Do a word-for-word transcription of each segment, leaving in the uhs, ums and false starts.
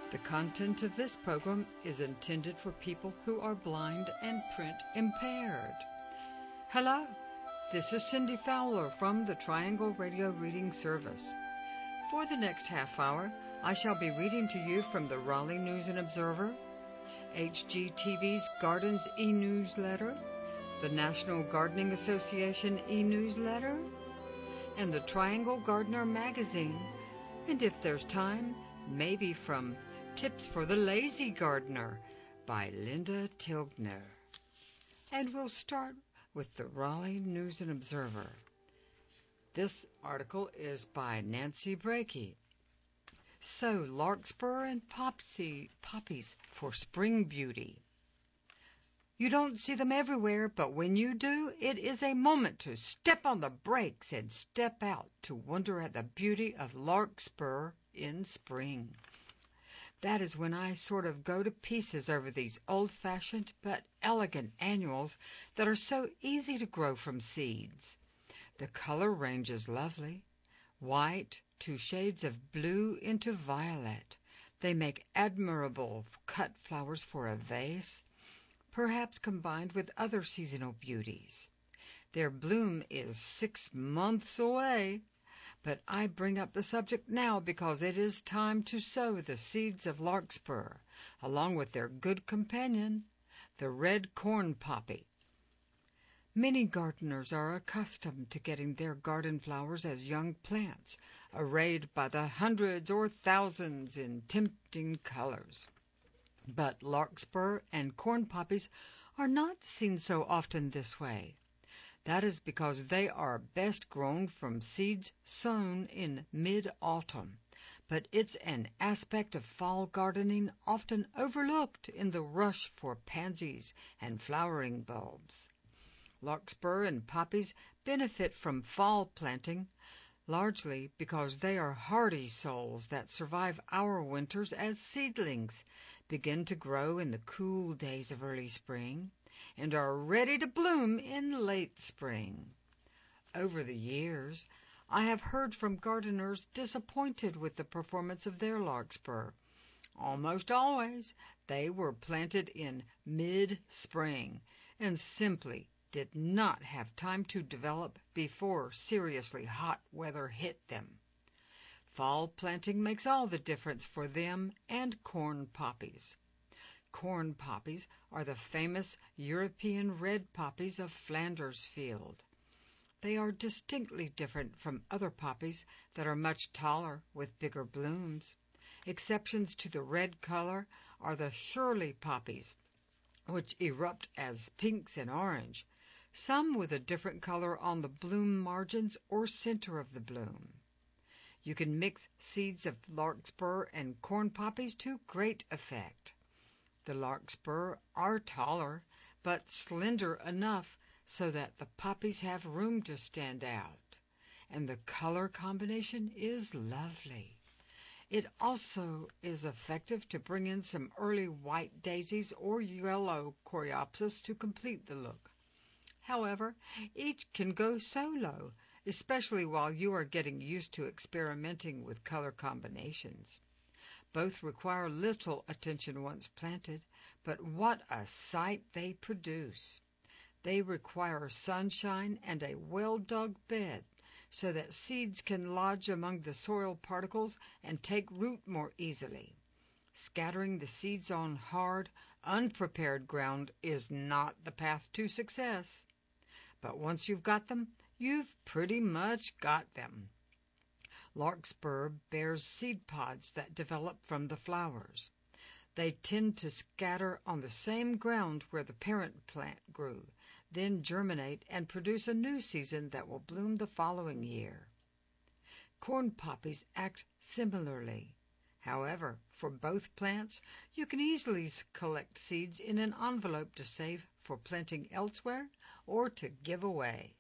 The content of this program is intended for people who are blind and print impaired. Hello, this is Cindy Fowler from the Triangle Radio Reading Service. For the next half hour, I shall be reading to you from the Raleigh News and Observer, H G T V's Gardens e-newsletter, the National Gardening Association e-newsletter, and the Triangle Gardener magazine, and if there's time, maybe from Tips for the Lazy Gardener by Linda Tilgner. And we'll start with the Raleigh News and Observer. This article is by Nancy Brakey. Sow larkspur and popsy, poppies for spring beauty. You don't see them everywhere, but when you do, it is a moment to step on the brakes and step out to wonder at the beauty of larkspur in spring. That is when I sort of go to pieces over these old-fashioned but elegant annuals that are so easy to grow from seeds. The color range is lovely. White to shades of blue into violet. They make admirable cut flowers for a vase, perhaps combined with other seasonal beauties. Their bloom is six months away. But I bring up the subject now because it is time to sow the seeds of larkspur, along with their good companion, the red corn poppy. Many gardeners are accustomed to getting their garden flowers as young plants, arrayed by the hundreds or thousands in tempting colors. But larkspur and corn poppies are not seen so often this way. That is because they are best grown from seeds sown in mid-autumn, but it's an aspect of fall gardening often overlooked in the rush for pansies and flowering bulbs. Larkspur and poppies benefit from fall planting largely because they are hardy souls that survive our winters as seedlings, begin to grow in the cool days of early spring, and are ready to bloom in late spring. Over the years, I have heard from gardeners disappointed with the performance of their larkspur. Almost always, they were planted in mid-spring and simply did not have time to develop before seriously hot weather hit them. Fall planting makes all the difference for them and corn poppies. Corn poppies are the famous European red poppies of Flanders Field. They are distinctly different from other poppies that are much taller with bigger blooms. Exceptions to the red color are the Shirley poppies, which erupt as pinks and orange, some with a different color on the bloom margins or center of the bloom. You can mix seeds of larkspur and corn poppies to great effect. The larkspur are taller, but slender enough so that the poppies have room to stand out, and the color combination is lovely. It also is effective to bring in some early white daisies or yellow coreopsis to complete the look. However, each can go solo, especially while you are getting used to experimenting with color combinations. Both require little attention once planted, but what a sight they produce. They require sunshine and a well-dug bed so that seeds can lodge among the soil particles and take root more easily. Scattering the seeds on hard, unprepared ground is not the path to success. But once you've got them, you've pretty much got them. Larkspur bears seed pods that develop from the flowers. They tend to scatter on the same ground where the parent plant grew, then germinate and produce a new season that will bloom the following year. Corn poppies act similarly. However, for both plants, you can easily collect seeds in an envelope to save for planting elsewhere or to give away.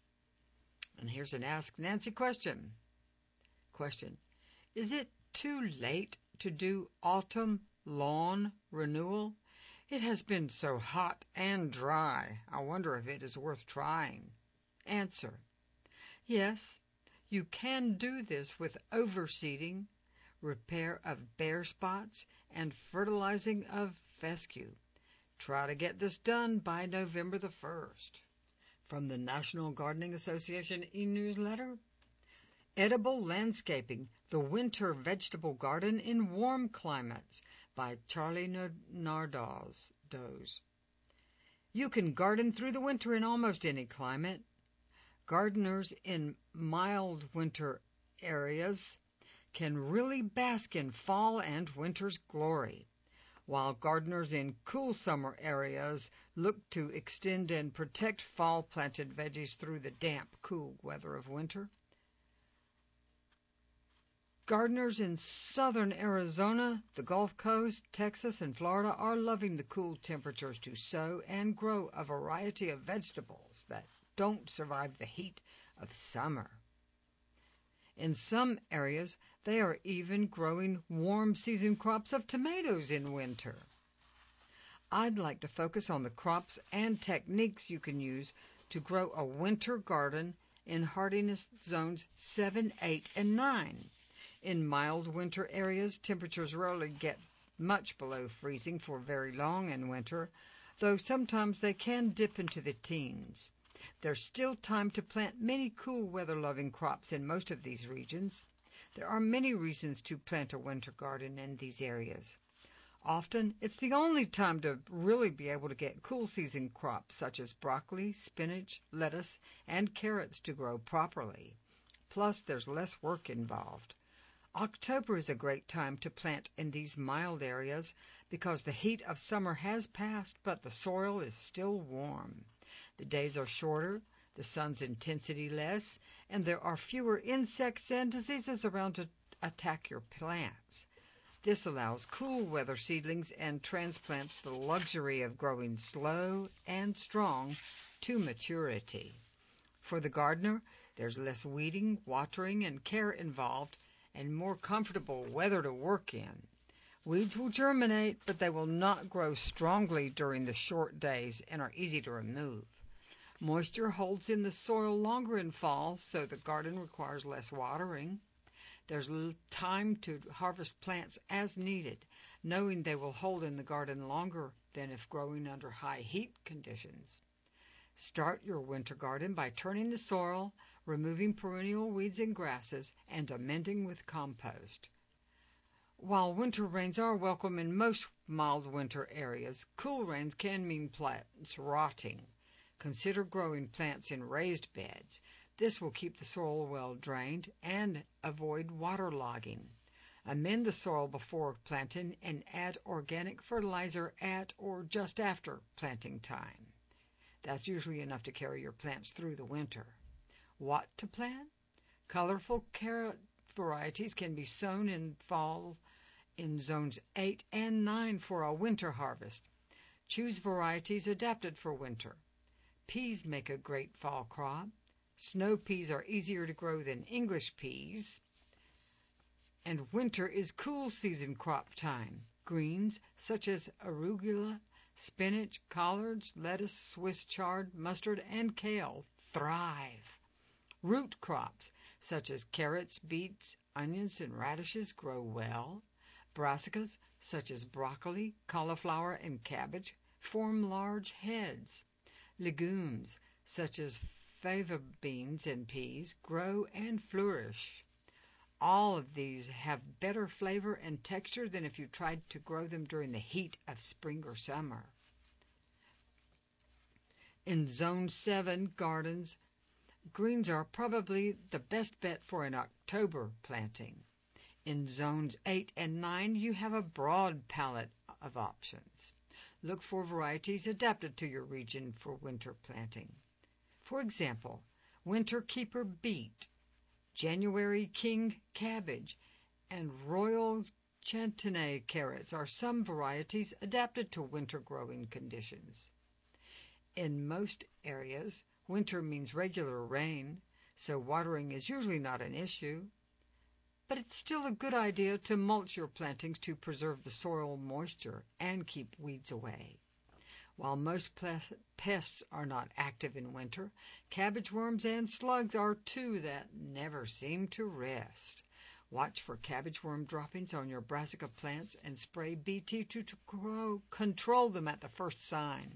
And here's an Ask Nancy question. Question. Is it too late to do autumn lawn renewal? It has been so hot and dry. I wonder if it is worth trying. Answer. Yes, you can do this with overseeding, repair of bare spots, and fertilizing of fescue. Try to get this done by November the first. From the National Gardening Association e-newsletter, Edible Landscaping, the Winter Vegetable Garden in Warm Climates by Charlie Nardoz. You can garden through the winter in almost any climate. Gardeners in mild winter areas can really bask in fall and winter's glory, while gardeners in cool summer areas look to extend and protect fall-planted veggies through the damp, cool weather of winter. Gardeners in southern Arizona, the Gulf Coast, Texas, and Florida are loving the cool temperatures to sow and grow a variety of vegetables that don't survive the heat of summer. In some areas, they are even growing warm season crops of tomatoes in winter. I'd like to focus on the crops and techniques you can use to grow a winter garden in hardiness zones seven, eight, and nine. In mild winter areas, temperatures rarely get much below freezing for very long in winter, though sometimes they can dip into the teens. There's still time to plant many cool weather-loving crops in most of these regions. There are many reasons to plant a winter garden in these areas. Often, it's the only time to really be able to get cool season crops such as broccoli, spinach, lettuce, and carrots to grow properly. Plus, there's less work involved. October is a great time to plant in these mild areas because the heat of summer has passed, but the soil is still warm. The days are shorter, the sun's intensity less, and there are fewer insects and diseases around to attack your plants. This allows cool weather seedlings and transplants the luxury of growing slow and strong to maturity. For the gardener, there's less weeding, watering, and care involved, and more comfortable weather to work in. Weeds will germinate, but they will not grow strongly during the short days and are easy to remove. Moisture holds in the soil longer in fall, so the garden requires less watering. There's time to harvest plants as needed, knowing they will hold in the garden longer than if growing under high heat conditions. Start your winter garden by turning the soil, removing perennial weeds and grasses, and amending with compost. While winter rains are welcome in most mild winter areas, cool rains can mean plants rotting. Consider growing plants in raised beds. This will keep the soil well drained and avoid waterlogging. Amend the soil before planting and add organic fertilizer at or just after planting time. That's usually enough to carry your plants through the winter. What to plant? Colorful carrot varieties can be sown in fall in zones eight and nine for a winter harvest. Choose varieties adapted for winter. Peas make a great fall crop. Snow peas are easier to grow than English peas. And winter is cool season crop time. Greens such as arugula, spinach, collards, lettuce, Swiss chard, mustard, and kale thrive. Root crops such as carrots, beets, onions, and radishes grow well. Brassicas such as broccoli, cauliflower, and cabbage form large heads. Legumes such as fava beans and peas grow and flourish. All of these have better flavor and texture than if you tried to grow them during the heat of spring or summer. In Zone seven gardens, greens are probably the best bet for an October planting. In Zones eight and nine, you have a broad palette of options. Look for varieties adapted to your region for winter planting. For example, Winter Keeper beet, January King cabbage, and Royal Chantenay carrots are some varieties adapted to winter growing conditions. In most areas, winter means regular rain, so watering is usually not an issue, but it's still a good idea to mulch your plantings to preserve the soil moisture and keep weeds away. While most pests are not active in winter, cabbage worms and slugs are two that never seem to rest. Watch for cabbage worm droppings on your brassica plants and spray B T to, to grow, control them at the first sign.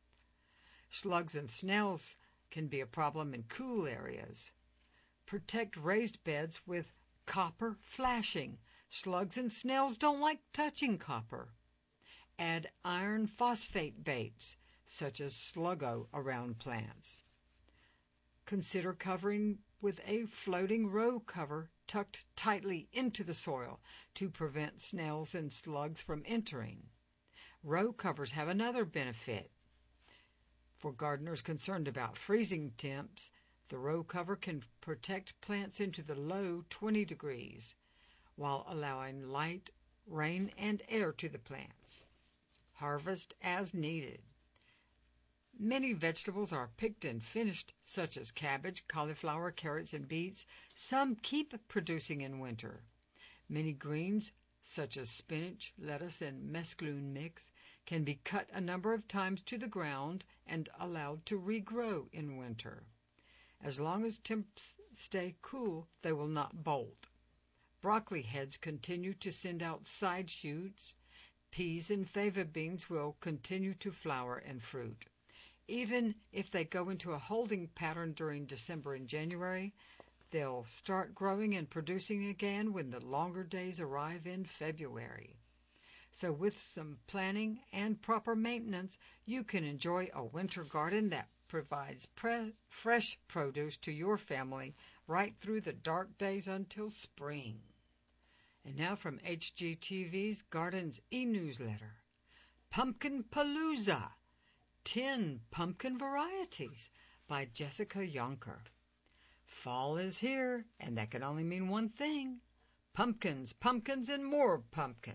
Slugs and snails can be a problem in cool areas. Protect raised beds with copper flashing. Slugs and snails don't like touching copper. Add iron phosphate baits, such as Sluggo, around plants. Consider covering with a floating row cover tucked tightly into the soil to prevent snails and slugs from entering. Row covers have another benefit. For gardeners concerned about freezing temps, the row cover can protect plants into the low twenty degrees while allowing light, rain, and air to the plants. Harvest as needed. Many vegetables are picked and finished, such as cabbage, cauliflower, carrots, and beets. Some keep producing in winter. Many greens, such as spinach, lettuce, and mesclun mix, can be cut a number of times to the ground and allowed to regrow in winter. As long as temps stay cool, they will not bolt. Broccoli heads continue to send out side shoots. Peas and fava beans will continue to flower and fruit. Even if they go into a holding pattern during December and January, they'll start growing and producing again when the longer days arrive in February. So with some planning and proper maintenance, you can enjoy a winter garden that provides pre- fresh produce to your family right through the dark days until spring. And now from H G T V's Gardens e-newsletter, Pumpkin Palooza, ten Pumpkin Varieties by Jessica Yonker. Fall is here, and that can only mean one thing: pumpkins, pumpkins, and more pumpkins.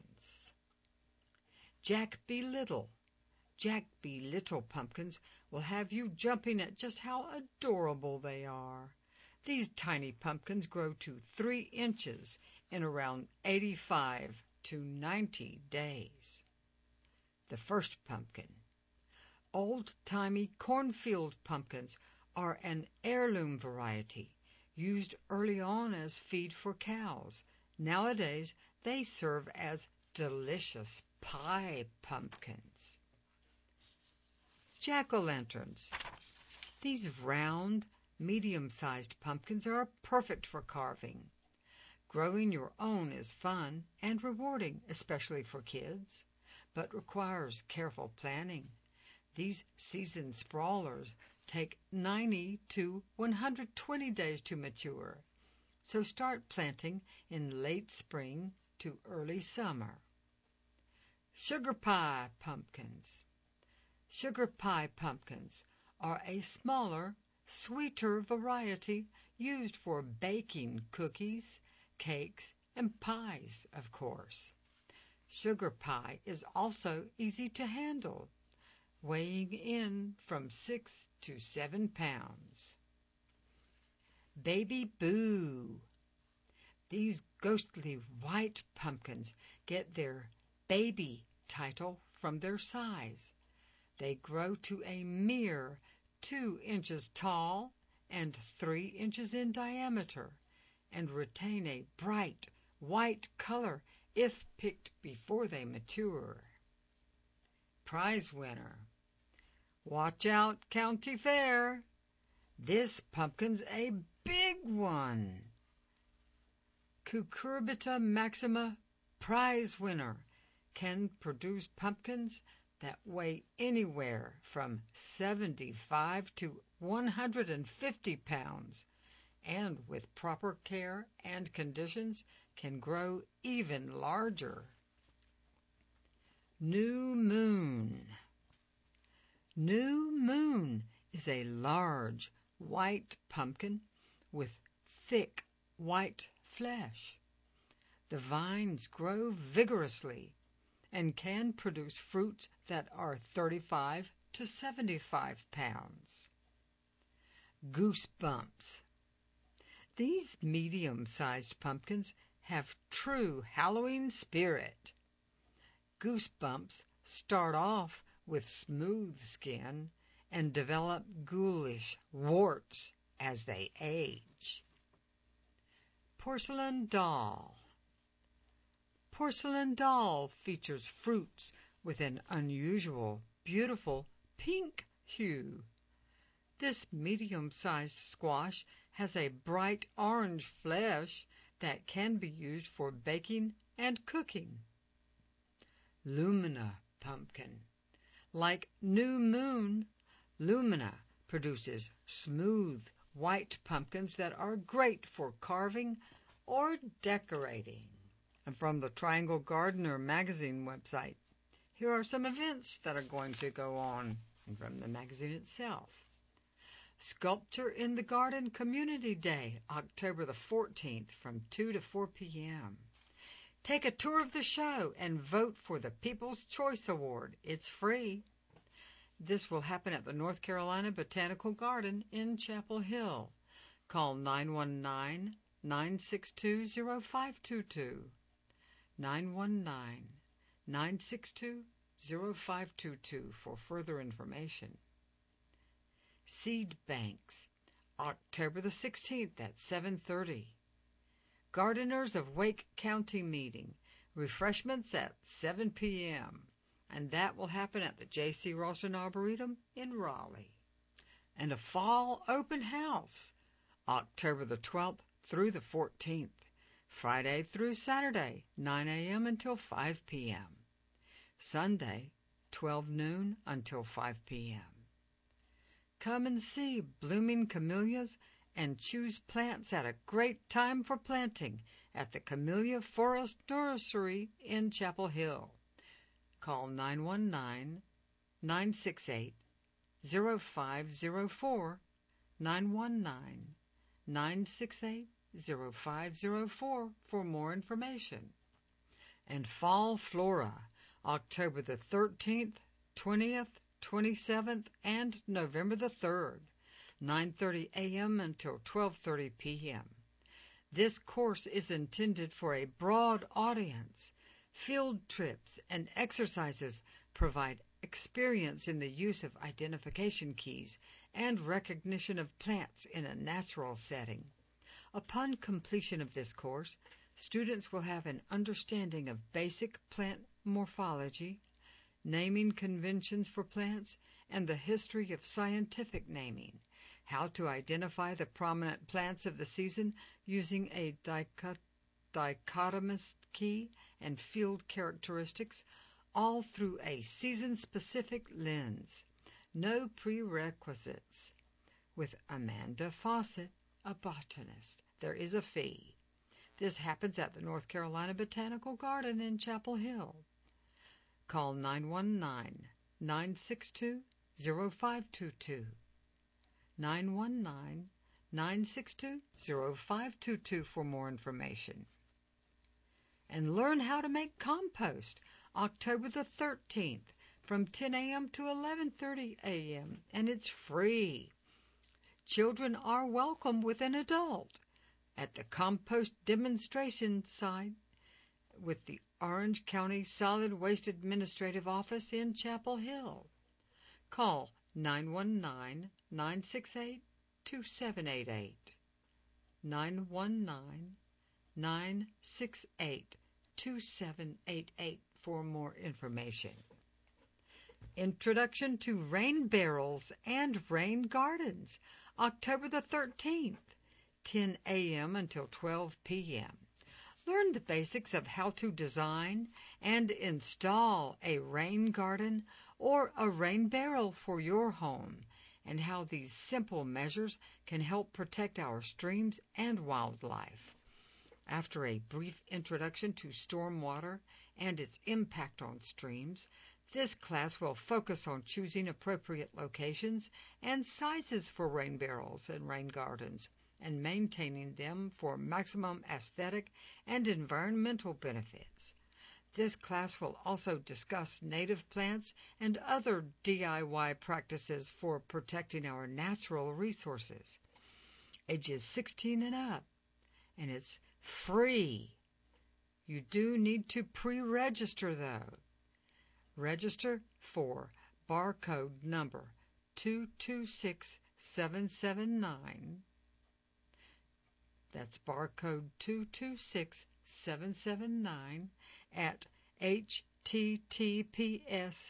Jack B. Little. Jack B. Little pumpkins will have you jumping at just how adorable they are. These tiny pumpkins grow to three inches in around eighty-five to ninety days. The first pumpkin. Old-timey cornfield pumpkins are an heirloom variety used early on as feed for cows. Nowadays, they serve as delicious pie pumpkins. Jack-o'-lanterns. These round, medium-sized pumpkins are perfect for carving. Growing your own is fun and rewarding, especially for kids, but requires careful planning. These seasoned sprawlers take ninety to one hundred twenty days to mature, so start planting in late spring to early summer. Sugar pie pumpkins. Sugar pie pumpkins are a smaller, sweeter variety used for baking cookies, cakes, and pies, of course. Sugar pie is also easy to handle, weighing in from six to seven pounds. Baby Boo. These ghostly white pumpkins get their baby title from their size. They grow to a mere two inches tall and three inches in diameter, and retain a bright white color if picked before they mature. Prize winner. Watch out, County Fair. This pumpkin's a big one. Cucurbita maxima prize winner can produce pumpkins that weigh anywhere from seventy-five to one hundred fifty pounds, and with proper care and conditions can grow even larger. New Moon. New Moon is a large white pumpkin with thick white flesh. The vines grow vigorously and can produce fruits that are thirty-five to seventy-five pounds. Goosebumps. These medium-sized pumpkins have true Halloween spirit. Goosebumps start off with smooth skin and develop ghoulish warts as they age. Porcelain Doll. Porcelain Doll features fruits with an unusual, beautiful pink hue. This medium-sized squash has a bright orange flesh that can be used for baking and cooking. Lumina Pumpkin. Like New Moon, Lumina produces smooth, white pumpkins that are great for carving or decorating. And from the Triangle Gardener magazine website, here are some events that are going to go on from the magazine itself. Sculpture in the Garden Community Day, October the fourteenth from two to four p.m. Take a tour of the show and vote for the People's Choice Award. It's free. This will happen at the North Carolina Botanical Garden in Chapel Hill. Call nine one nine, nine six two, zero five two two. nine one nine, nine six two, zero five two two for further information. Seed Banks, October the sixteenth at seven thirty. Gardeners of Wake County meeting. Refreshments at seven p.m. And that will happen at the J C Ralston Arboretum in Raleigh. And a fall open house, October the twelfth through the fourteenth. Friday through Saturday, nine a.m. until five p.m. Sunday, twelve noon until five p.m. Come and see blooming camellias and choose plants at a great time for planting at the Camellia Forest Nursery in Chapel Hill. Call nine one nine, nine six eight, zero five zero four, nine one nine, nine six eight, zero five zero four for more information. And Fall Flora, October the thirteenth, twentieth, twenty-seventh, and November the third, nine thirty a.m. until twelve thirty p.m. This course is intended for a broad audience. Field trips and exercises provide experience in the use of identification keys and recognition of plants in a natural setting. Upon completion of this course, students will have an understanding of basic plant morphology, naming conventions for plants, and the history of scientific naming, how to identify the prominent plants of the season using a dichot- dichotomous key, and field characteristics, all through a season-specific lens. No prerequisites. With Amanda Fawcett, a botanist. There is a fee. This happens at the North Carolina Botanical Garden in Chapel Hill. Call nine one nine, nine six two, zero five two two. nine one nine, nine six two, zero five two two for more information. And learn how to make compost, October the thirteenth, from ten a.m. to eleven thirty a.m., and it's free. Children are welcome with an adult at the compost demonstration site with the Orange County Solid Waste Administrative Office in Chapel Hill. Call nine one nine, nine six eight, two seven eight eight. nine one nine, nine six eight, two seven eight eight for more information. Introduction to Rain Barrels and Rain Gardens, October the thirteenth, ten a.m. until twelve p.m. Learn the basics of how to design and install a rain garden or a rain barrel for your home, and how these simple measures can help protect our streams and wildlife. After a brief introduction to stormwater and its impact on streams, this class will focus on choosing appropriate locations and sizes for rain barrels and rain gardens, and maintaining them for maximum aesthetic and environmental benefits. This class will also discuss native plants and other D I Y practices for protecting our natural resources. Ages sixteen and up, and it's free. You do need to pre-register, though. Register for barcode number two two six seven seven nine That's barcode two two six seven seven nine at H T T P S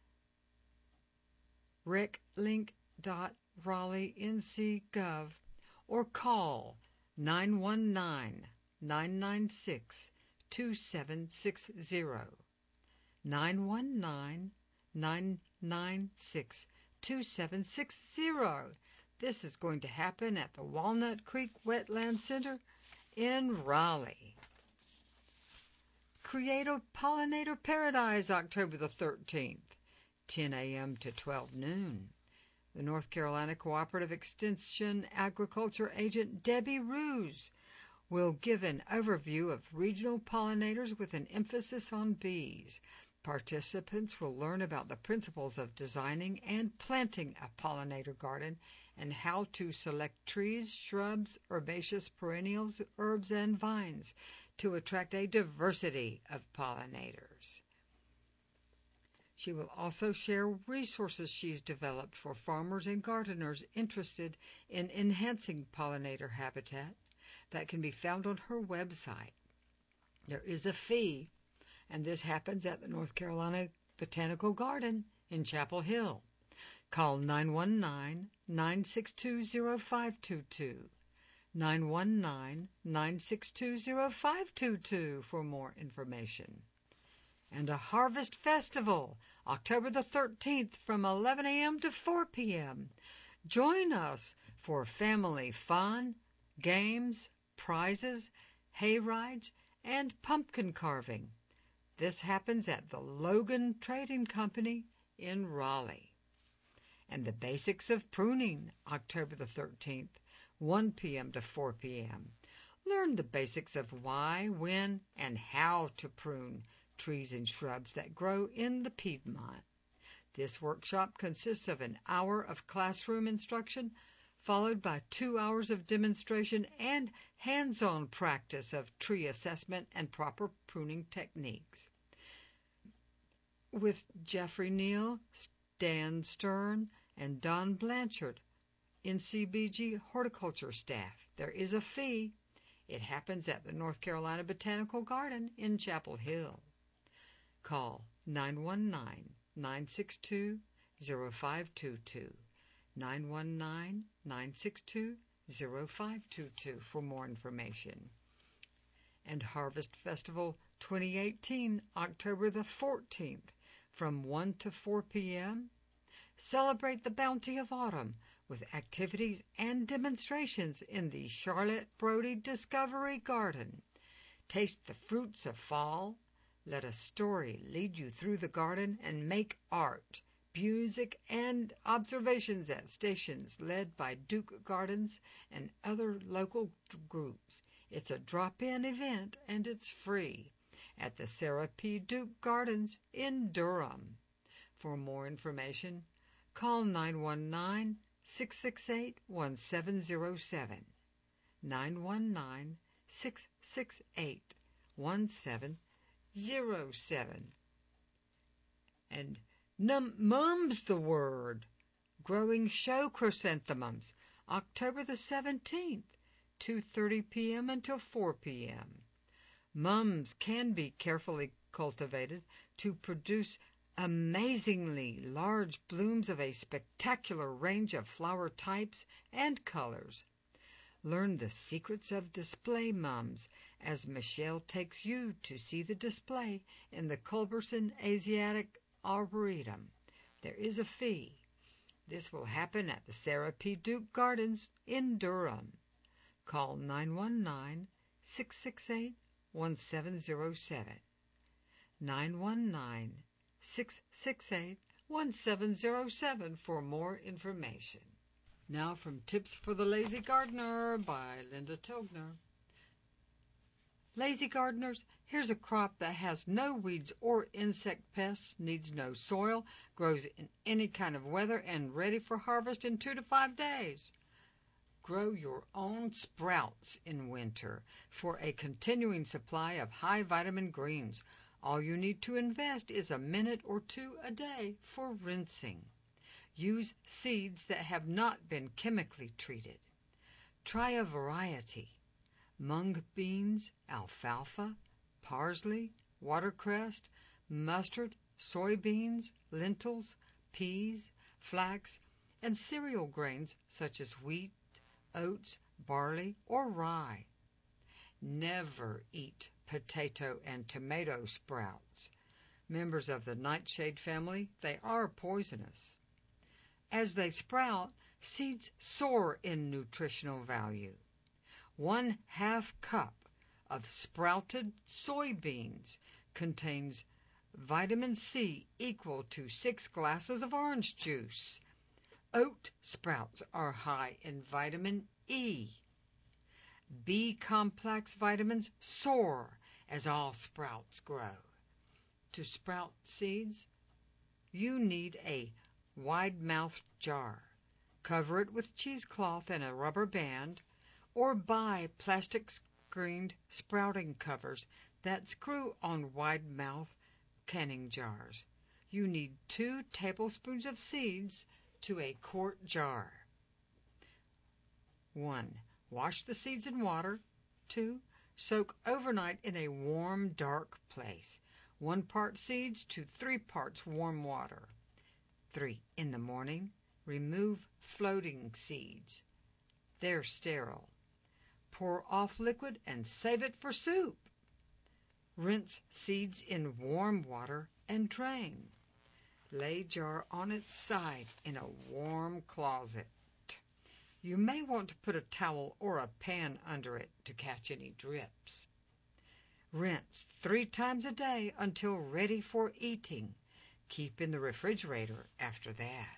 reclink dot raleigh n c gov or call nine one nine, nine nine six, two seven six zero. nine one nine, nine nine six, two seven six zero. This is going to happen at the Walnut Creek Wetland Center in Raleigh. Creative Pollinator Paradise, October the thirteenth, ten a.m. to twelve noon. The North Carolina Cooperative Extension Agriculture Agent Debbie Ruse will give an overview of regional pollinators with an emphasis on bees. Participants will learn about the principles of designing and planting a pollinator garden and how to select trees, shrubs, herbaceous perennials, herbs, and vines to attract a diversity of pollinators. She will also share resources she's developed for farmers and gardeners interested in enhancing pollinator habitat that can be found on her website. There is a fee, and this happens at the North Carolina Botanical Garden in Chapel Hill. Call nine one nine, nine six two, zero five two two, nine one nine, nine six two, zero five two two for more information. And a Harvest Festival, October the thirteenth from eleven a.m. to four p.m. Join us for family fun, games, prizes, hay rides, and pumpkin carving. This happens at the Logan Trading Company in Raleigh. And the Basics of Pruning, October the thirteenth, one p.m. to four p.m. Learn the basics of why, when, and how to prune trees and shrubs that grow in the Piedmont. This workshop consists of an hour of classroom instruction, followed by two hours of demonstration and hands-on practice of tree assessment and proper pruning techniques. With Jeffrey Neal, Dan Stern, and Don Blanchard, N C B G horticulture staff. There is a fee. It happens at the North Carolina Botanical Garden in Chapel Hill. Call nine one nine, nine six two, zero five two two, nine one nine, nine six two, zero five two two for more information. And Harvest Festival twenty eighteen, October the fourteenth, from one to four p.m. Celebrate the bounty of autumn with activities and demonstrations in the Charlotte Brody Discovery Garden. Taste the fruits of fall. Let a story lead you through the garden and make art, music, and observations at stations led by Duke Gardens and other local groups. It's a drop-in event and it's free at the Sarah P. Duke Gardens in Durham. For more information, call nine one nine, six six eight, one seven zero seven, nine one nine, six six eight, one seven zero seven. And num- mum's the word. Growing show chrysanthemums, October the seventeenth, two thirty p.m. until four p.m. Mums can be carefully cultivated to produce amazingly large blooms of a spectacular range of flower types and colors. Learn the secrets of display mums as Michelle takes you to see the display in the Culberson Asiatic Arboretum. There is a fee. This will happen at the Sarah P. Duke Gardens in Durham. Call nine one nine, six six eight, one seven zero seven, nine one nine, six six eight, one seven zero seven for more information. Now from Tips for the Lazy Gardener by Linda Tilgner. Lazy gardeners, here's a crop that has no weeds or insect pests, needs no soil, grows in any kind of weather, and ready for harvest in two to five days. Grow your own sprouts in winter for a continuing supply of high vitamin greens. All you need to invest is a minute or two a day for rinsing. Use seeds that have not been chemically treated. Try a variety. mung beans, alfalfa, parsley, watercress, mustard, soybeans, lentils, peas, flax, and cereal grains such as wheat, oats, barley, or rye. Never eat potato and tomato sprouts. Members of the nightshade family, they are poisonous. As they sprout, seeds soar in nutritional value. One half cup of sprouted soybeans contains vitamin C equal to six glasses of orange juice. Oat sprouts are high in vitamin E. B-complex vitamins soar as all sprouts grow. To sprout seeds, you need a wide-mouthed jar. Cover it with cheesecloth and a rubber band, or buy plastic-screened sprouting covers that screw on wide-mouth canning jars. You need two tablespoons of seeds to a quart jar. one. Wash the seeds in water. two. Soak overnight in a warm, dark place. One part seeds to three parts warm water. three. In the morning, remove floating seeds. They're sterile. Pour off liquid and save it for soup. Rinse seeds in warm water and drain. Lay jar on its side in a warm closet. You may want to put a towel or a pan under it to catch any drips. Rinse three times a day until ready for eating. Keep in the refrigerator after that.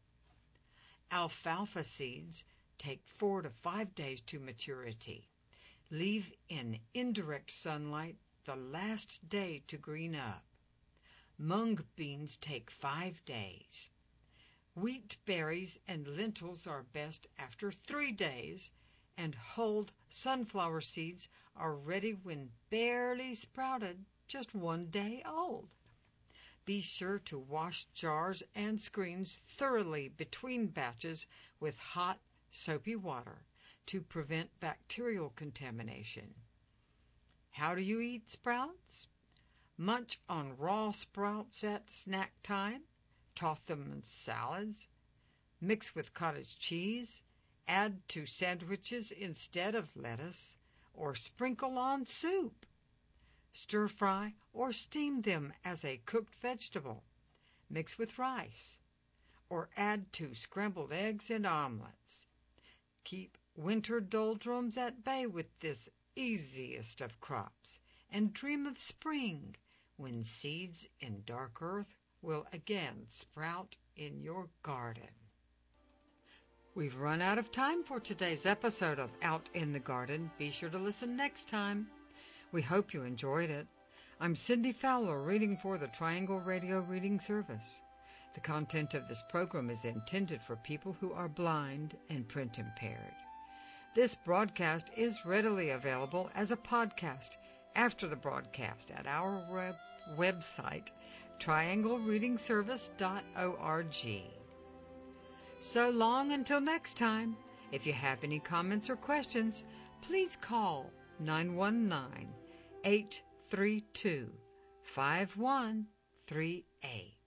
Alfalfa seeds take four to five days to maturity. Leave in indirect sunlight the last day to green up. Mung beans take five days. Wheat berries and lentils are best after three days, and hulled sunflower seeds are ready when barely sprouted, just one day old. Be sure to wash jars and screens thoroughly between batches with hot, soapy water to prevent bacterial contamination. How do you eat sprouts? Munch on raw sprouts at snack time. Toss them in salads. Mix with cottage cheese. Add to sandwiches instead of lettuce, or sprinkle on soup. Stir fry or steam them as a cooked vegetable. Mix with rice, or add to scrambled eggs and omelets. Keep winter doldrums at bay with this easiest of crops, and dream of spring, when seeds in dark earth will again sprout in your garden. We've run out of time for today's episode of Out in the Garden. Be sure to listen next time. We hope you enjoyed it. I'm Cindy Fowler, reading for the Triangle Radio Reading Service. The content of this program is intended for people who are blind and print impaired. This broadcast is readily available as a podcast after the broadcast at our web- website, triangle reading service dot org. So long until next time. If you have any comments or questions, please call nine one nine, eight three two, five one three eight.